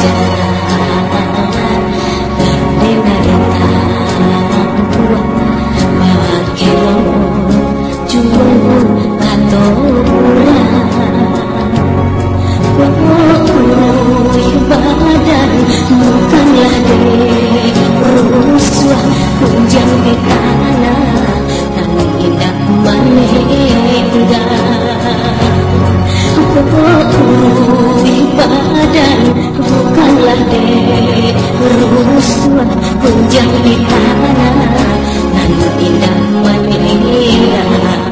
Bukanlah dek rusua punjang di tanah nan indah mania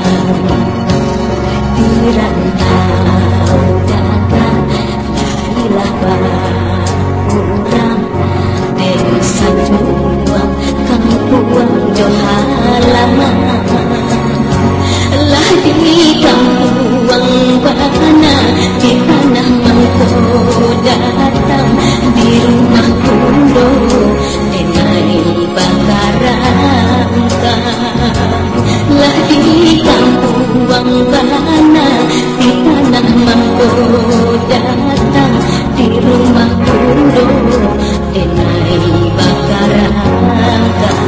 dirantau dagang lailah barang dan sajuang kampuang johalaman lah di kampuang bana di tanah mengkoda di rumah kundo denai bakarangka lah di kampung Wangbana di tanah mangko datang di rumah kundo denai bakarangka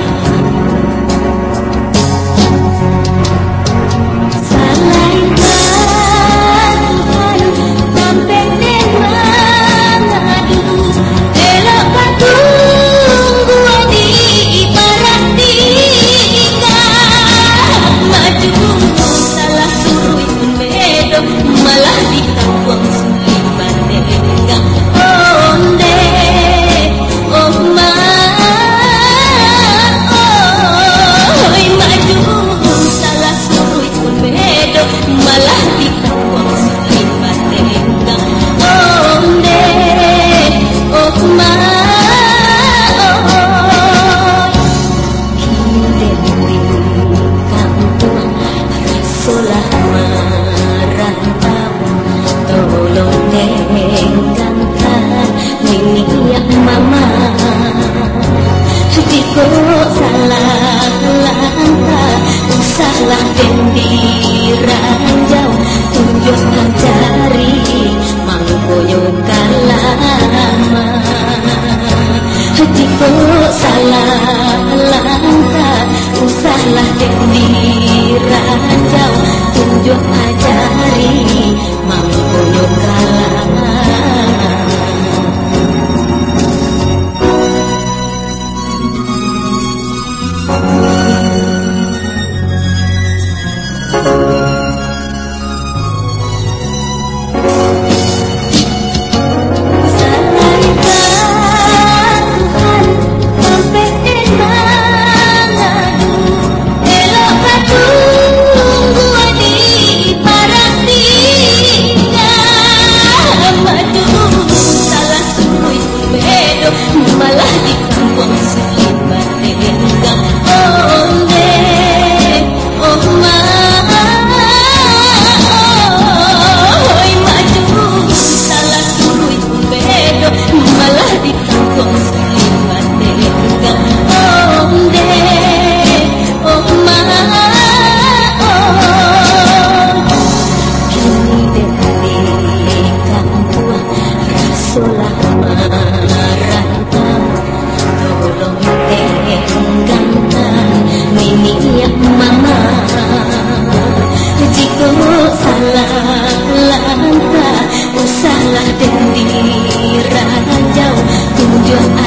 salah dendi ranjau tunjuk cari mangkoyo kalama jiko salah langkah usahlah dendi ranjau tunjuk cari mangkoyo kalama salah dendi ranjau tunjuk